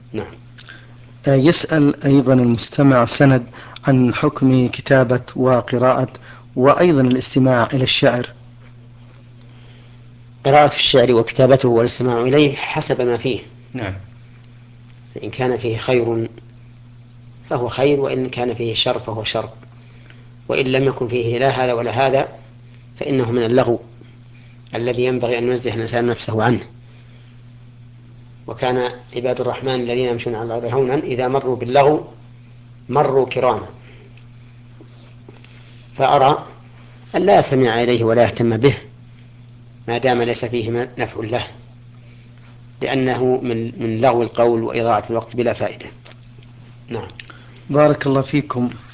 نعم. يسأل أيضا المستمع سند عن حكم كتابة وقراءة وأيضا الاستماع إلى الشعر. قراءة الشعر وكتابته والاستماع إليه حسب ما فيه. نعم. فإن كان فيه خير فهو خير، وإن كان فيه شر فهو شر، وإن لم يكن فيه لا هذا ولا هذا فإنه من اللغو الذي ينبغي أن ينزه الإنسان نفسه عنه. وكان عباد الرحمن الذين يمشون على الأرض هونا إذا مروا باللغو مروا كراما. فأرى أن لا يستمع إليه ولا يهتم به ما دام ليس فيه نفع له، لأنه من لغو القول وإضاعة الوقت بلا فائدة. نعم. بارك الله فيكم.